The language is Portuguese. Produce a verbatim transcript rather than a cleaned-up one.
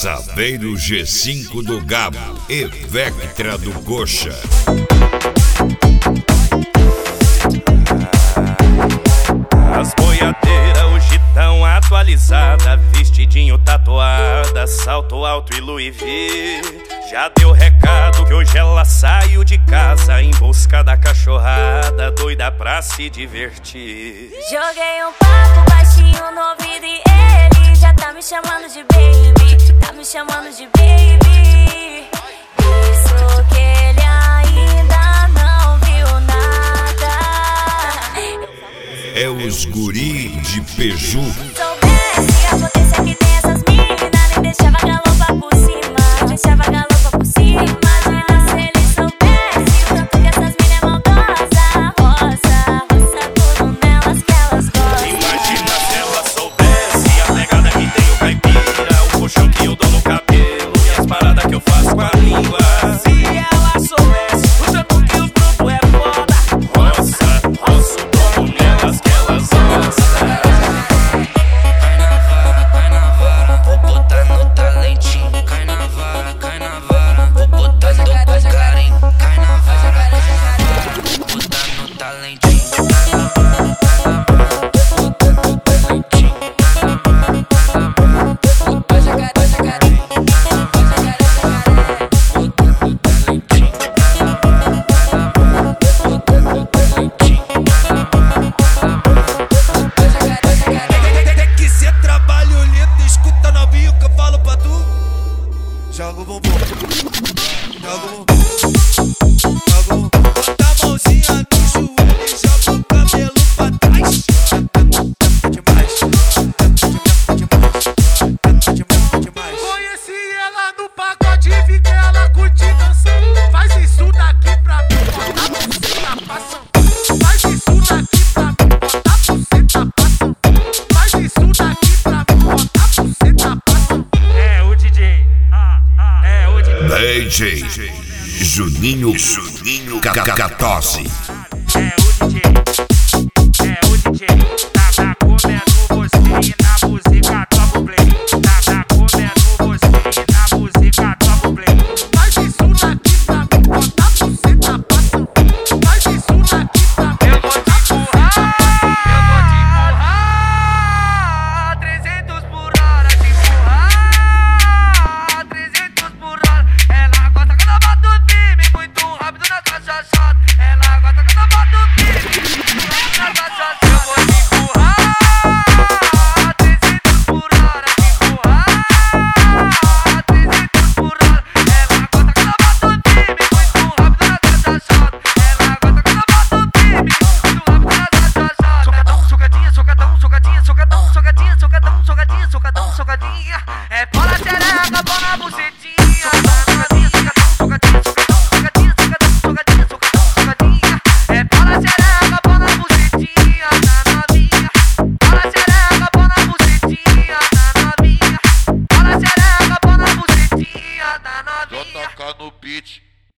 Saveiro G cinco do Gabo e Vectra do Coxa. As boiadeiras hoje tão atualizada, vestidinho tatuada, salto alto e Louis V. Já deu recado que hoje ela saiu de casa em busca da cachorrada, doida pra se divertir. Joguei um papo baixinho no ouvido e ele já tá me chamando de baby, tá me chamando de baby. Isso que ele ainda não viu nada. É os guri de Peju. Soubesse a potência que tem essas minas, nem deixava galopa por cima, deixava galopa por cima. Imagina se ele soubesse o tanto que essas minas é maldosa. Roça, roça tudo nelas que elas gostam. Imagina se ela soubesse a pegada que tem o caipira, o puxão que eu dou no cabelo e as paradas que eu faço com a língua. Se ela soubesse o tanto que os grupos é foda. Roça, roça tudo nelas que elas gostam. Joga o bumbum, joga o bumbum, joga o bumbum. Bota a mãozinha no joelho e joga o cabelo pra trás. Demais, demais, demais, demais. Conheci ela no pagode, vi que ela curte dançando. Faz isso daqui pra mim, bota a buceta passando. Faz isso daqui pra mim, bota a buceta passando. Faz isso daqui pra mim, bota a buceta passando. É o D J. D J Juninho Juninho Cacatosse. É o D J, é o D J.